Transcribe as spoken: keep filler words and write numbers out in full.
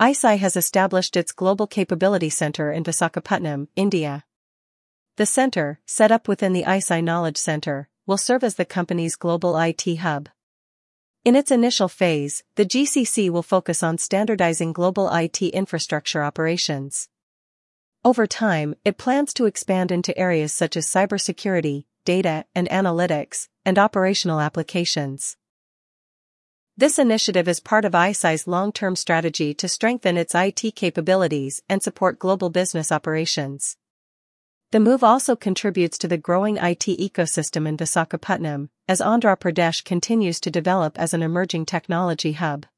I S I has established its Global Capability Center in Visakhapatnam, India. The center, set up within the I S I Knowledge Center, will serve as the company's global I T hub. In its initial phase, the G C C will focus on standardizing global I T infrastructure operations. Over time, it plans to expand into areas such as cybersecurity, data and analytics, and operational applications. This initiative is part of I S I's long-term strategy to strengthen its I T capabilities and support global business operations. The move also contributes to the growing I T ecosystem in Visakhapatnam, as Andhra Pradesh continues to develop as an emerging technology hub.